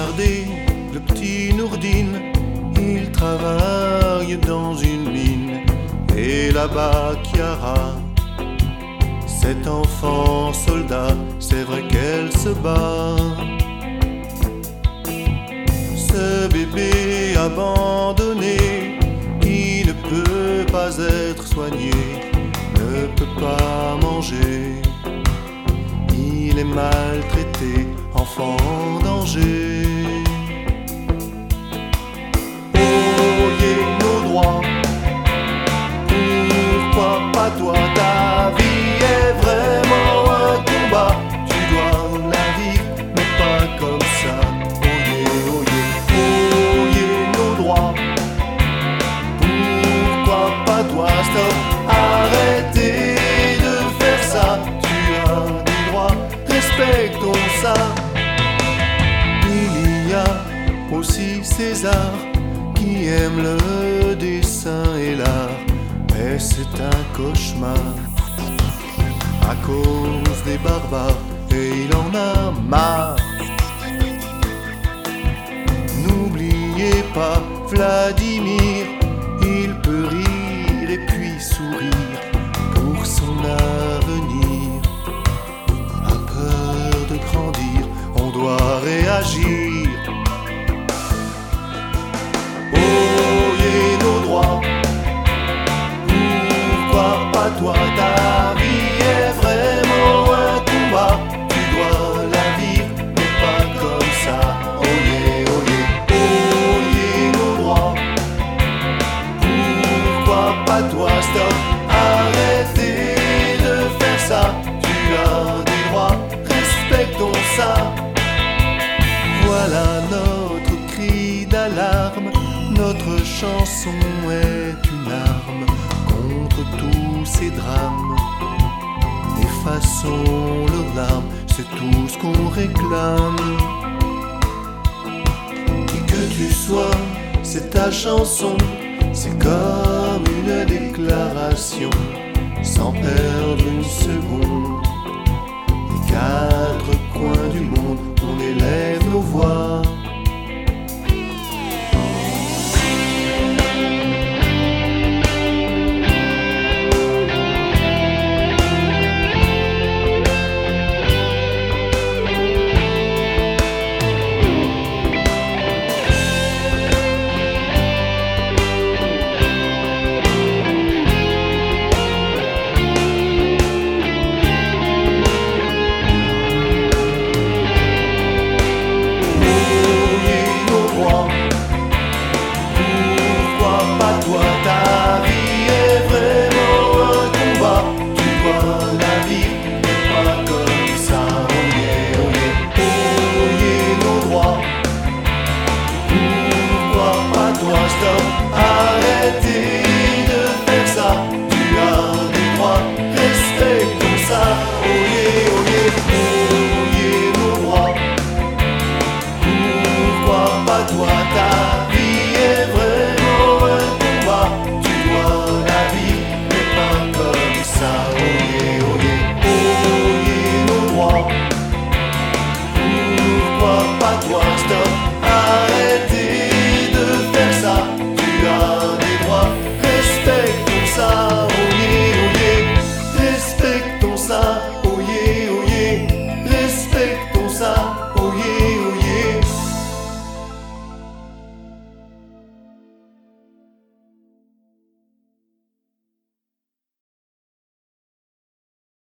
Regardez le petit Nourdine, il travaille dans une mine. Et là-bas Chiara, cet enfant soldat, c'est vrai qu'elle se bat. Ce bébé abandonné, qui ne peut pas être soigné, ne peut pas manger. Il est maltraité, enfant en danger. Oyez nos droits, pourquoi pas toi? Ta vie est vraiment un combat, tu dois la vivre, mais pas comme ça. Oyez nos droits, pourquoi pas toi? Stop, arrêtez de faire ça, tu as des droits, respectons ça. Il y a aussi César qui aime le dessin et l'art, mais c'est un cauchemar à cause des barbares et il en a marre. N'oubliez pas Vladimir, il peut rire et puis sourire pour son avenir. À peur de grandir, on doit réagir. Oyez nos droits, pourquoi pas toi? Ta vie est vraiment un combat, tu dois la vivre, mais pas comme ça. Oyez nos droits, pourquoi pas toi? Stop, arrêtez de faire ça, tu as des droits, respectons ça. Voilà notre cri d'alarme, notre chanson est une arme contre tous ces drames. Effaçons leurs larmes, c'est tout ce qu'on réclame. Qui que tu sois, c'est ta chanson, c'est comme une déclaration, sans perdre une seconde. Les quatre coins du monde, on élève nos voix. Stop.